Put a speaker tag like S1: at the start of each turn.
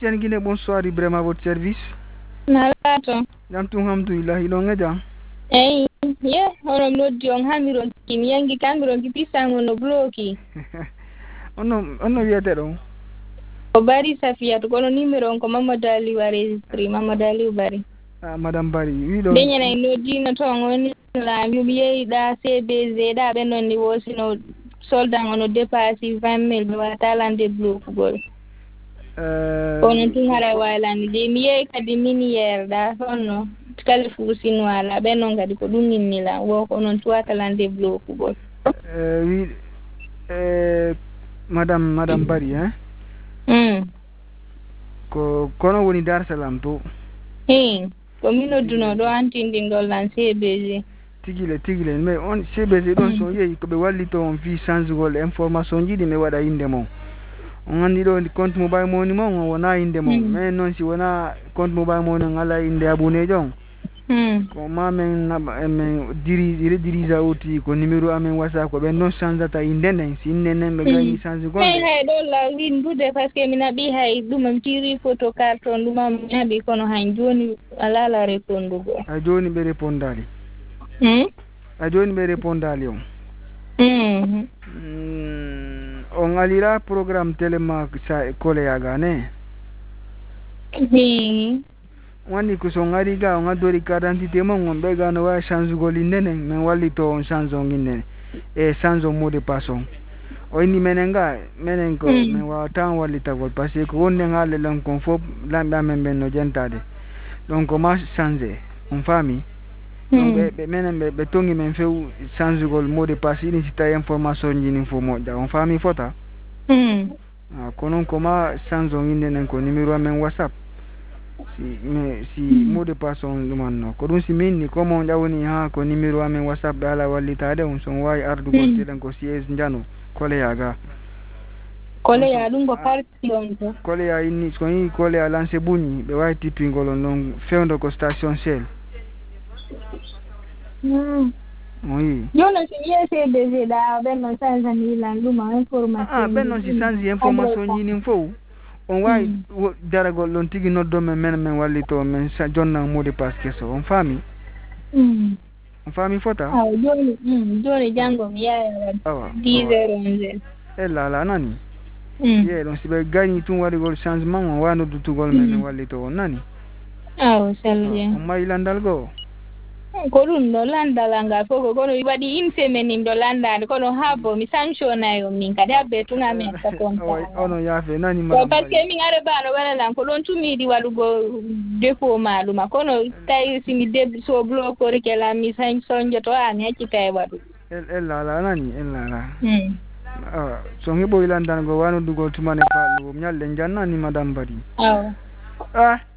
S1: Tiens Guinée, bonsoir, Ibrahim à votre service.
S2: Nalato.
S1: Jam tung hamdulillah, ilonga jam.
S2: Eh, ye, ono mlodi on hamiro kinyangi kambiro kipisa ngono bloki.
S1: Ono wiete ɗon.
S2: Obari Safia to kono numero on ko Mamadou Ali wa registry Mamadou Ali Ubari.
S1: Madame Bari, wiɗon.
S2: Benyana inodi no to ngoni la mi yeyi da CBZ da be non ni wosi no soldat ngono dépassi 20,000 be wata lande bloku gol. Kono tun hara waylande de mi yeyi kadi minière da honno kala fu sinwala be non kadi ko dum minnila wo ko non tuwata lande bloku gol.
S1: Oui, Madame Bari, hein? Kono woni Dar Salam to.
S2: Ko minoduno do antindi dollan CBG.
S1: Tigile mais on CBG don so yeyi ko be wallito on fi changegol information ji di me wada inde mom. On andi do compte mobile money mom wona inde mom mais non si wona compte mobile money ngala inde abone jon. Ko ma men dirige outi ko numéro amen WhatsApp ko be non changeata inde nen si nenen be gani changegol.
S2: Mais hay do la windude parce que mina bi hay dum tiri photo carton dum am nabi kono han joni ala la repondugo.
S1: A joni be repondali. A joni be repondali on. On alira programme telema sa école ya gane. Wani ko so ngari ga on adori carte d'identité mon on be ga no wa change goli nene men walli to on change on nene e change mot de passe o ni menen ko men wa tan walli tagol parce que wonne ngale lan kon fop lamba men ben no jentade donc comment changer on famille donc be menen be tongi men few change gol mot de passe ni sita information ni info mo da on famille fota konon comment change on nene ko numéro men WhatsApp si mot de passe on dumanno ko dum si minni comme on jawni ha ko numéro amen WhatsApp dala wallitade on son way ardu gol tedan ko siège njano kole yaga kole ya dum ko parti on to kole ya inni ko ni kole ya lance bugni be way tipingol on non fewndo ko station Shell. Oui.
S2: Yo non si CBG da ben non sanza ni landuma information.
S1: Ben non si sanzi information ni fo. On way daragol lon tigi noddo men wallito men sa jonna mot de passe keso on fami on fami fota
S2: joni jango mi ya 10h11
S1: la nani ye don sibe gani tun wadi gol changement on wano dutugol men wallito on nani
S2: salje
S1: on may landal go
S2: ko dum no landalanga foko kono wadi in semaine do landade kono habo mi sanctiona yo min kadi abbe tunga men ta konta
S1: ono yafe nani ma
S2: parce que min are bano wala lan ko don tumi di walugo defo maluma kono tay simi debbi so bloko reke la mi sonjo to an hacci tay wadu
S1: la nani la so ngi boy landan go wano dugol tumane fa nyalle janna ni madame Bari